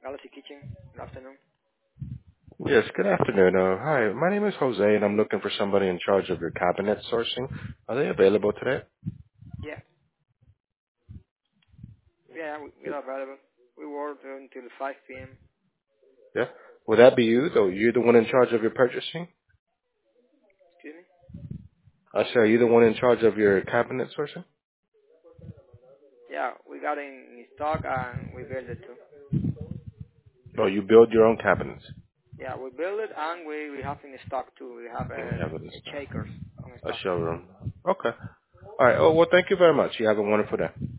Galaxy Kitchen. Good afternoon. Yes, good afternoon. Hi, my name is Jose, and I'm looking for somebody in charge of your cabinet sourcing. Are they available today? Yeah, yeah, we're available. We work until 5 p.m. Yeah. Would that be you, though? You're the one in charge of your purchasing? Excuse me? I say, are you the one in charge of your cabinet sourcing? Yeah, we got in stock and we build it too. No, you build your own cabinets. Yeah, we build it and we have in stock too. We have You have it in a stock. shakers on A stock. showroom. Okay. All right. Oh, well, thank you very much. You have a wonderful day.